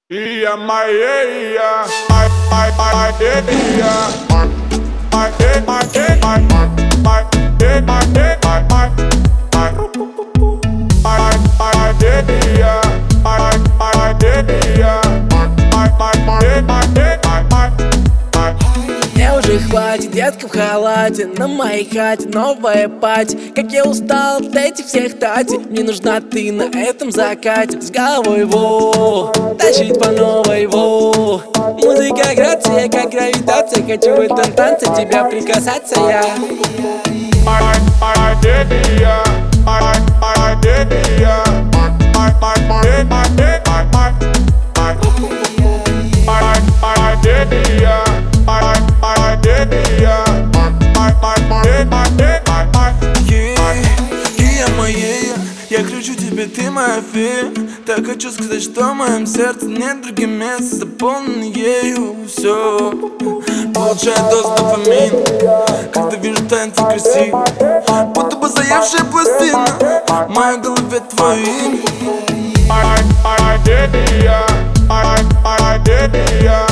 Ia Maia, мне уже хватит, детка в халате. На моей хате новая пати. Как я устал от этих всех тати. Мне нужна ты на этом закате. С головой во, тащить по новой во. Музыка грация, как гравитация. Хочу в этом танце тебя прикасаться я. Я кричу тебе, ты моя фея. Так хочу сказать, что в моем сердце нет других мест. Заполнен ею все. Получаю дозу дофамина, когда вижу танцы красивые, будто бы заевшая пластина. В моей голове твое имя.